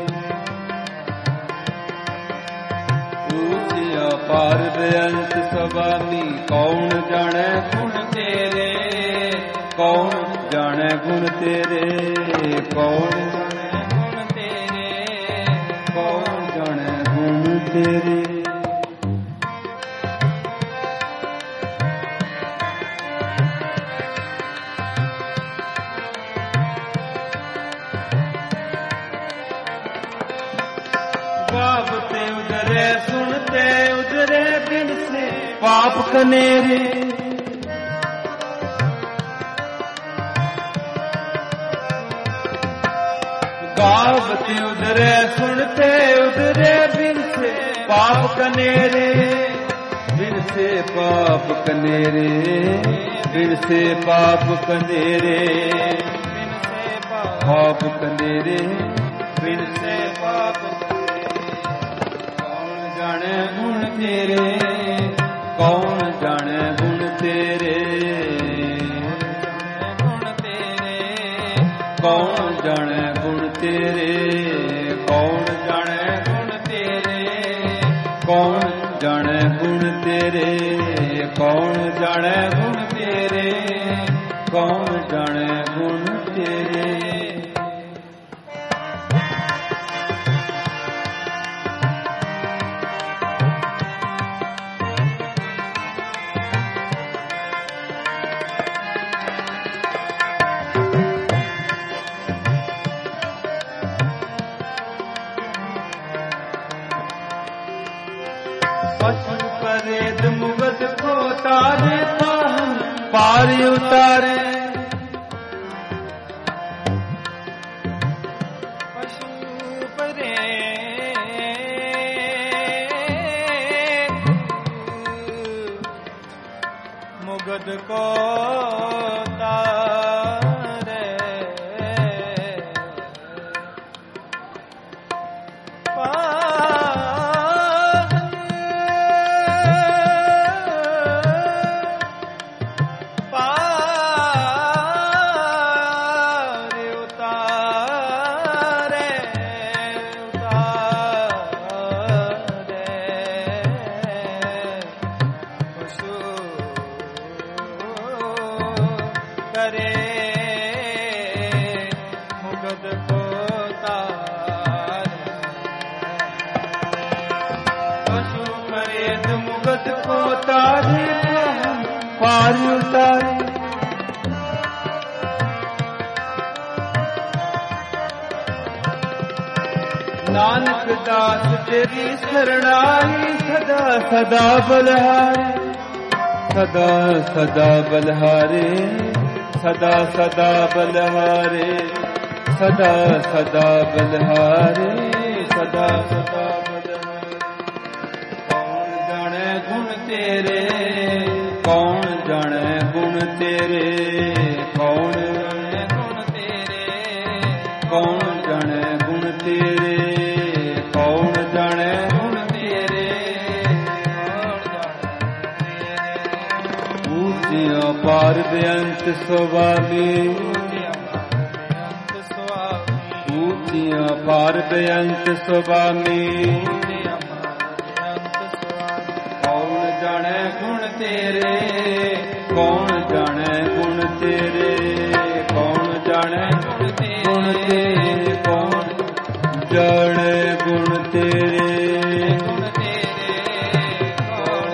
[SPEAKER 1] ਪਾਰ ਬੇਅੰਤ ਸੁਭਾਮੀ ਕੌਣ ਜਾਣੈ ਗੁਣ ਤੇਰੇ ਕੌਣ ਜਾਣੈ ਗੁਣ ਤੇਰੇ ਕੌਣ ਜਾਣੈ ਗੁਣ ਤੇਰੇ ਕੌਣ ਜਾਣੈ ਗੁਣ ਤੇਰੇ ਬਾਪ ਤੇ ਉਜਰੇ ਸੁਣਤੇ ਉਜਰੇ ਬਿਨ ਸੇ ਪਾਪ ਕਨੇਰੇ ਗਾਵਤੇ ਉਜਰੇ ਸੁਣਤੇ ਉਜਰੇ ਬਿਨ ਸੇ ਪਾਪ ਕਨੇਰੇ ਬਿਨ ਸੇ ਪਾਪ ਕਨੇਰੇ ਬਿਨ ਸੇ ਪਾਪ ਕਨੇਰੇ ਬਿਨ ਸੇ ਪਾਪ ਕਨੇਰੇ ਬਿਨ ਸੇ ਪਾਪ ਜਾਣੇ ਗੁਣ ਤੇਰੇ ਕੌਣ ਜਾਣੇ ਗੁਣ ਤੇਰੇ ਗੁਣ ਤੇਰੇ ਕੌਣ ਜਾਣੇ ਗੁਣ ਤੇਰੇ ਕੌਣ ਜਾਣੇ ਗੁਣ ਤੇਰੇ ਕੌਣ ਜਾਣੇ ਗੁਣ ਤੇਰੇ ਕੌਣ ਜਾਣੇ ਗੁਣ ਤੇਰੇ ਕੌਣ ਜਾਣੇ ਗੁਣ ਤੇਰੇ पशु परेद मुगद को तारे पाहन पार उतारे
[SPEAKER 2] मुगद को तारे
[SPEAKER 1] नानक दास तेरी शरणाई सदा सदा बलहारे सदा सदा बलहारे सदा सदा बलहारे सदा सदा बलहारे सदा सदा बलहारे। कौन जाने गुण तेरे कौन जाने गुण तेरे कौन जाने गुण तेरे कौन जाने गुण तेरे कौन जाने गुण तेरे ऊंचिया पार बेअंत स्वामी ऊंचिया पार बेअंत स्वामी कौन जाने गुण तेरे कौन जाने गुण तेरे कौन जाने गुण तेरे कौन जाने गुण तेरे गुण तेरे कौन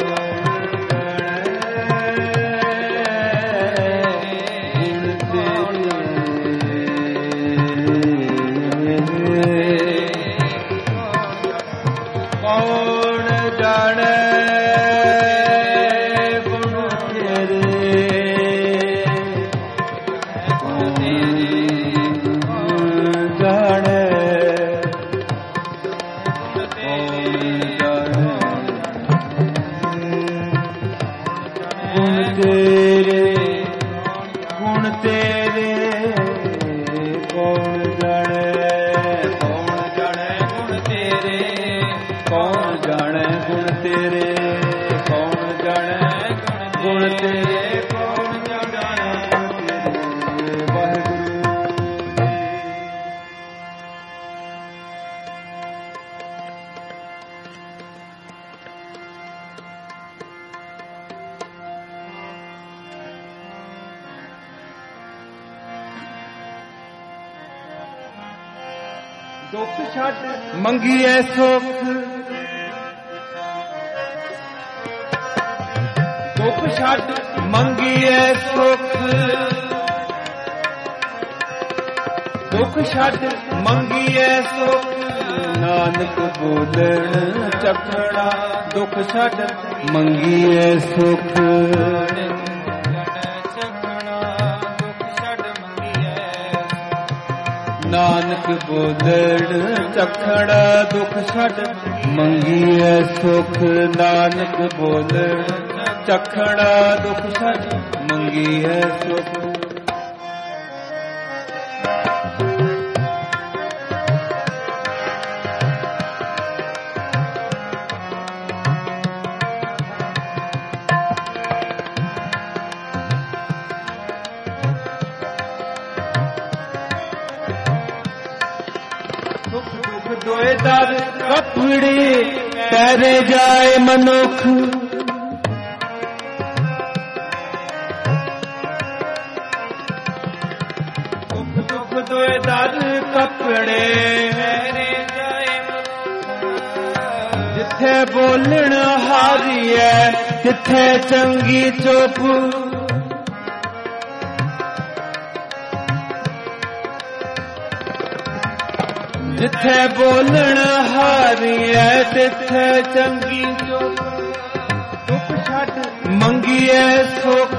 [SPEAKER 1] जाने गुण तेरे गुण तेरे कौन जाने गुण तेरे कौन जाने गुण तेरे कौन जाने गुण तेरे कौन जाने वाहिगुरु। दुख छड़ मंगीए सुख दुख छड़ मंगीए सुख दुख छड़ मंगीए सुख नानक बोलण चखड़ा दुख छड़ मंगीए सुख नानक बोलण चखड़ा दुख छड़ मंगीए सुख नानक बोलण चखड़ा दुख छड़ मंगीए सुख। दोए दर कपड़े पैरे जाए मनुख दुख दोए दर कपड़े पैरे जाए जिथे बोलण हारी है तिथे चंगी चुप जिथे बोलण हारी है तिथे चंगी चुप ਮੰਗੀਏ ਸੁਖ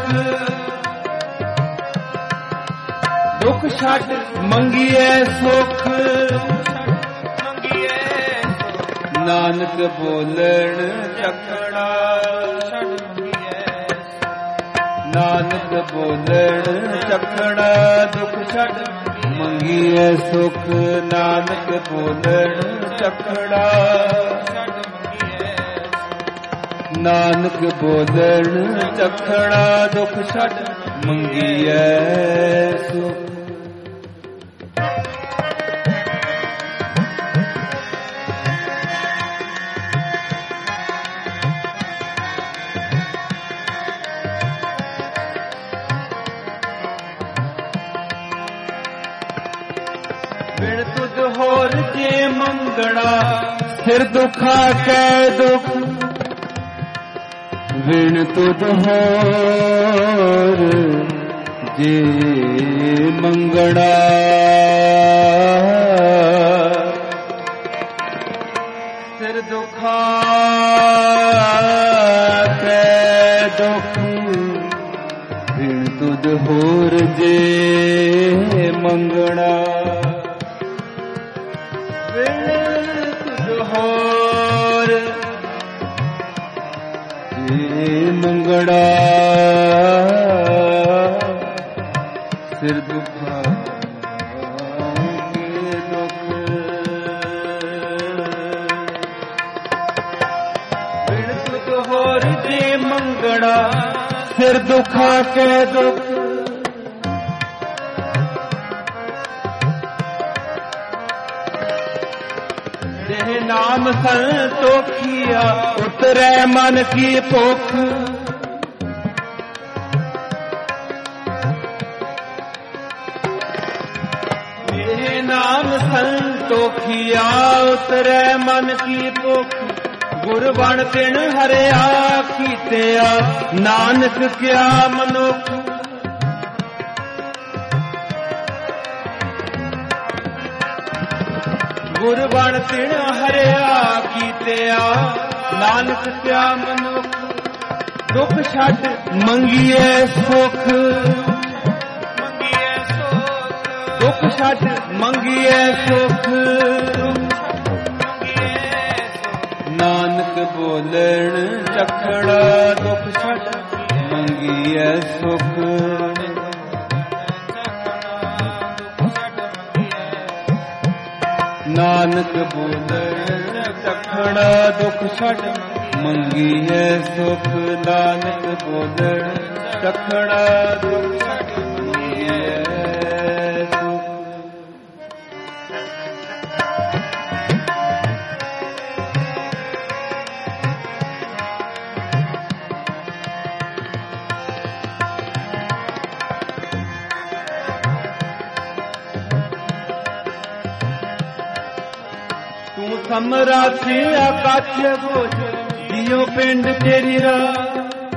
[SPEAKER 1] ਦੁਖ ਛੱਡ ਮੰਗੀਏ ਸੁਖ ਨਾਨਕ ਬੋਲਣ ਚੱਖੜਾ ਨਾਨਕ ਬੋਲਣ ਚੱਖੜਾ ਦੁਖ ਛੱਡ ਮੰਗੀਏ ਸੁਖ ਨਾਨਕ ਬੋਲਣ ਚੱਖੜਾ ਨਾਨਕ ਬੋਲਣ ਚੱਖੜਾ ਦੁਖ ਛੱਡ ਮੰਗੀਏ ਸੁਖ ਬਿਨ ਤੁਧ ਹੋਰ ਜੇ ਮੰਗਣਾ ਸਿਰ ਦੁਖਾ ਕੈ ਦੁਖ ਬਿਨ ਤੁਧ ਹੋਰ ਜੇ ਮੰਗਣਾ ਸਿਰ ਦੁਖਾ ਕੈ ਦੁਖ ਬਿਨ ਤੁਧ ਹੋਰ ਜੇ ਮੰਗਣਾ ਹੋਰ ਜੇ ਮੰਗੜਾ ਸਿਰ ਦੁਖਾ ਕੇ ਦੁਖ ਬਿਨ ਤੁਧ ਹੋਰ ਜੇ ਮੰਗੜਾ ਸਿਰ ਦੁਖਾ ਕੇ ਦੁਖ ਦੇਹ ਨਾਮ ਸੰਤੋਖੀਆ ਉਤਰੈ ਮਨ ਕੀ ਭੁਖ ਦੇਹ ਨਾਮ ਸੰਤੋਖੀਆ ਉਤਰੈ ਮਨ ਕੀ ਭੁਖ ਗੁਰ ਬਣ ਤਿਨ ਹਰਿਆ ਕੀਤਿਆ ਨਾਨਕ ਕਿਆ ਮਨੁਖ ਗੁਰ ਬਣ ਤਿਨ ਹਰਿਆ ਕੀਤਿਆ ਨਾਨਕ ਕਿਆ ਮਨੁਖ ਦੁਖ ਛੱਡ ਮੰਗੀਏ ਸੁਖ ਦੁਖ ਛੱਡ ਮੰਗੀਏ ਸੁਖ ਨਾਨਕ ਬੋਲਣ ਚੱਖੜਾ ਦੁਖ ਛੱਡ ਮੰਗੀਏ ਸੁਖ ਨਾਨਕ ਬੋਲਣ ਚੱਖੜਾ ਦੁਖ ਛੱਡ ਮੰਗੀਏ ਸੁਖ ਨਾਨਕ ਬੋਲਣ ਚੱਖੜਾ ਦੁਖ ਛੱਡ ਮੰਗੀਏ ਸੁਖ ਤੂੰ ਸਮਰਾਸੀ ਆਕਾਸ਼ ਗੋਚਰ ਜਿਉ ਪਿੰਡ ਤੇਰੀ ਰਾਹ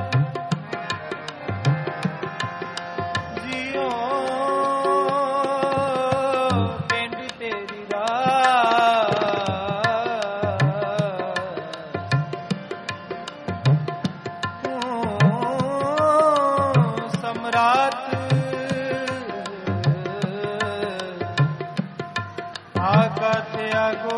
[SPEAKER 2] ਜਿਉ ਪਿੰਡ ਤੇਰੀ ਰਾਹ ਤੂੰ ਸਮਰਾਟ ਆਕਾਸ਼ ਆਗੋ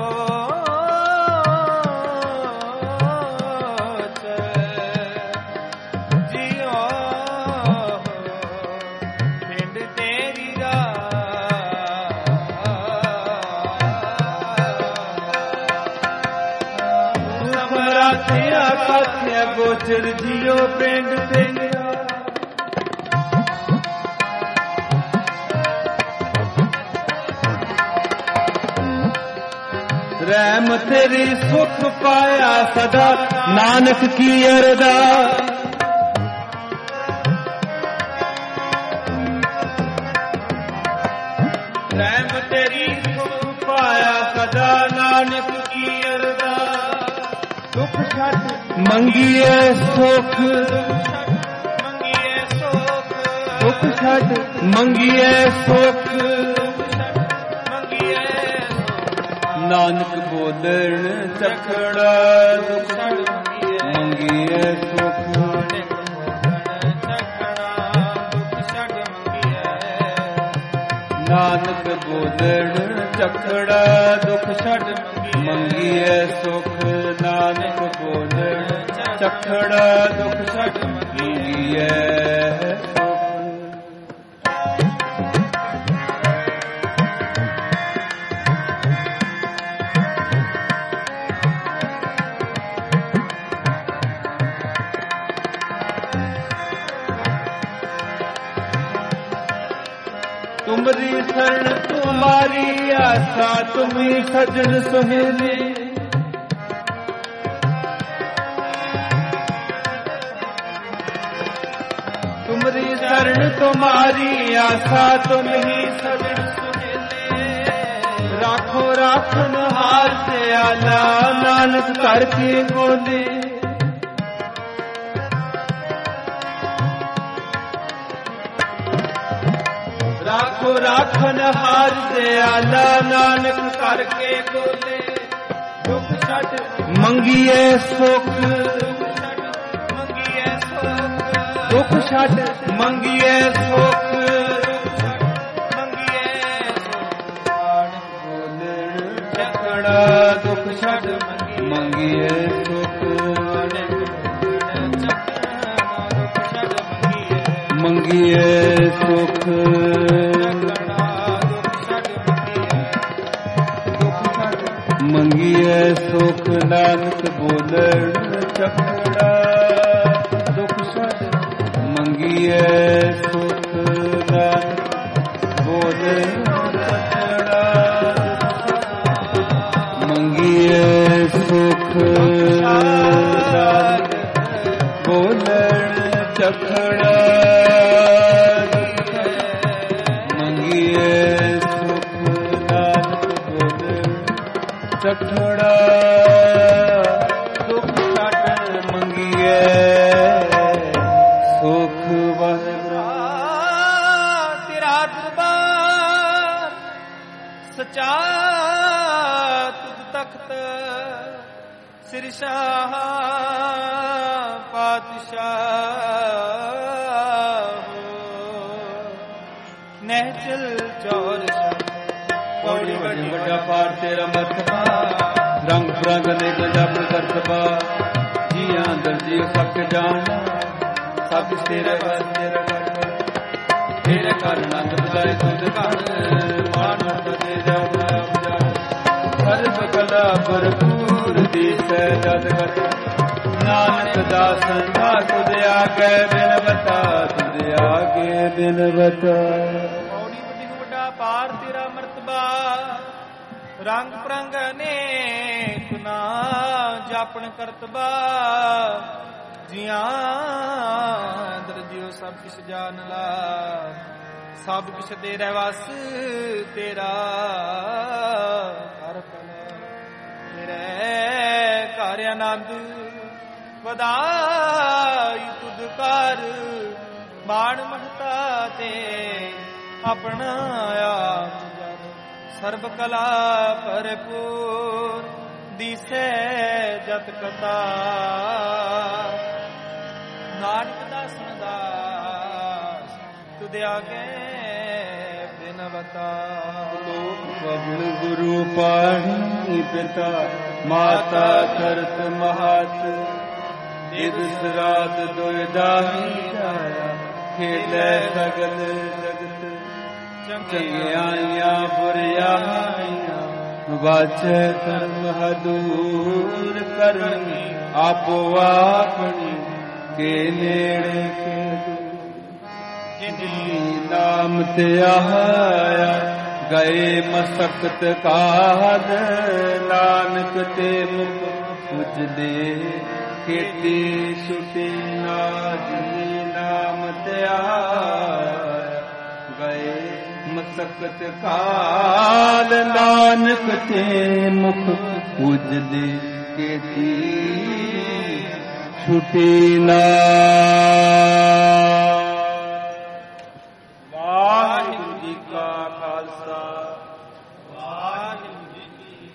[SPEAKER 1] ਆਕਾਸ਼ਿਆ ਗੋਚਰ ਜਿਉ ਪਿੰਡ ਤੇਰਾ ਰਹਿਮ ਤੇਰੀ ਸੁਖ ਪਾਇਆ ਸਦਾ ਨਾਨਕ ਕੀ ਅਰਦਾ ਰਹਿਮ ਤੇਰੀ ਸੁਖ ਪਾਇਆ ਸਦਾ ਨਾਨਕ ਕੀ ਅਰਦਾ ਦੁਖ ਛੱਡ ਮੰਗੀਏ ਸੁਖ ਦੁਖ ਛੱਡ ਮੰਗੀਏ ਸੁਖ ਨਾਨਕ ਬੋਲਣ ਚੱਖੜਾ ਦੁਖ ਛੱਡ ਮੰਗੀਏ ਸੁਖ ਬੋਲਣ ਝਖੜਾ ਦੁਖ ਛੱਡ ਮੰਗੀਐ ਸੁਖ ਨਾਨਕ ਬੋਲਣ ਝਖੜਾ ਦੁਖ ਛੱਡ ਮੰਗੀਐ ਤੁਮਰੀ ਸਰਣ ਤੁਮਾਰੀ ਆਸਾ ਤੁਮੀ ਸਜਣ ਸੁਹੇਲੀ ਤੁਮਰੀ ਸਰਣ ਤੁਮਾਰੀ ਆਸਾ ਤੁਮੀ ਸਜਣ ਸੁਹੇਲੀ ਰਾਖੋ ਰਾਖਨ ਹਾਰ ਤੇ ਆਲਾ ਨਾਨਕ ਕਰ ਕੀ ਬੋਲੇ ਰਾਖੋ ਰਾਖਨ ਹਾਰ ਦਿਆਲਾ ਨਾਨਕ ਕਰਕੇ ਬੋਲੇ ਦੁੱਖ ਛੱਡ ਮੰਗੀਏ ਸੁਖ ਦੁੱਖ ਛੱਡ ਮੰਗੀਏ ਸੁਖ ਝਖੜਾ ਦੁੱਖ ਛੱਡ ਮੰਗੀਏ ਸੁਖ ਮੰਗੀਏ ਸੁਖ ਮੰਗੀਏ ਸੁਖ ਨਾਨਕ ਬੋਲਣ ਝਖੜਾ ਦੁਖ ਛੱਡ ਮੰਗੀਏ ਸੁਖ ਨਾਨਕ ਬੋਲਣ ਝਖੜਾ ਮੰਗੀਏ ਸੁਖ ਨਾਨਕ ਬੋਲਣ ਝਖੜਾ ਝਖੜਾ ਦੁਖ ਛੱਡ ਮੰਗੀਏ ਸੁਖ ਵਾਹਿਗੁਰੂ
[SPEAKER 2] ਤੇਰਾ ਦਰਬਾਰ ਸਚਾ ਤੁਧ ਤਖਤ ਸਿਰ ਸ਼ਾਹ ਪਾਤਸ਼ਾਹ ਨਹਿਚਲ ਚੌਰ
[SPEAKER 1] ਪੌੜੀ ਵੱਡਾ ਪਾਰ ਤੇਰਾ ਮਰਤਬਾ ਰੰਗ ਬਰੰਗ ਨੇ ਗੰਜਬ ਕਰਤਬਾ ਜੀਆਂ ਅੰਦਰ ਜੀ ਸੱਚ ਜਾਣ ਸਭ ਤੇਰੇ ਵਸ ਤੇਰਾ ਕਰ ਤੇਰੇ ਘਰ ਨੰਦ ਬਜਾਏ ਤੁਧ ਘਰ ਮਾਨਵ ਤੇ ਜਾਣਾ ਸਰਬ ਕਲਾ ਭਰਪੂਰ ਦੀਸੈ ਜਦ ਕਰ ਨਾਨਕ ਦਾਸਨ ਦਾ ਤੁਧ ਆਗੇ ਬਿਨ ਬਤਾ ਤੁਧ ਆਗੇ ਬਿਨ ਬਤਾ
[SPEAKER 2] ਪਾਰ ਤੇਰਾ ਮਰਤਬਾ ਰੰਗ ਪ੍ਰੰਗ ਅਨੇਕ ਨਾ ਜਾਪਣ ਕਰਤਬਾ ਜੀਆਂ ਅੰਦਰ ਜਿਉ ਸਭ ਕਿਛ ਜਾਣ ਲਾ ਸਭ ਕਿਛ ਤੇਰੇ ਵਸ ਤੇਰਾ ਕਰ ਭਲਾ ਤੇਰੇ ਘਰ ਆਨੰਦ ਵਧਾਈ ਤੁਧ ਕਰ ਮਾਣ ਮਹਤਾ ਤੇ ਆਪਣਾ ਆਪ ਸਰਬ ਕਲਾ ਭਰਪੂਰ ਦੀਸੈ ਜਤ ਕਤਾ ਨਾਨਕ ਦਾਸਨ ਦਾਸ ਤੁਧ ਆਗੇ ਬਿਨ ਬਤਾ
[SPEAKER 1] ਬਬਲ ਗੁਰੂ ਪਾਣੀ ਪਿਤਾ ਮਾਤਾ ਧਰਤ ਮਹਾਤ ਦਿਵਸ ਰਾਤ ਦੁਇਦਾਹੀ ਜਾਇਆ ਖੇਲੇ ਸਗਲ ਜਗਤ ਚੰਗਿਆਈਆਂ ਬੁਰਿਆਈਆਂ ਵਾਚੈ ਕਰਮ ਹਦੂਰ ਕਰਨੀ ਆਪੋ ਆਪਣੀ ਕੇ ਨੇੜੇ ਕੇ ਜਿਨੀ ਨਾਮ ਤੇ ਆਇਆ ਗਏ ਮਸਕਤ ਕਾਦ ਨਾਨਕ ਤੇ ਮੁਖ ਉਜਲੇ ਖੇਤੀ ਸੁਟੀ ਨਾ ਜਿਨੀ ਨਾਮ ਤੇ ਆਇਆ ਗਏ ਮਸਕਤ ਕਾਲ ਨਾਨਕ ਤੇ ਮੁਖ ਉਜਲੇ ਖੇਤੀ ਛੁਟੀ ਨਾ। ਵਾਹਿਗੁਰੂ ਜੀ ਕਾ ਖਾਲਸਾ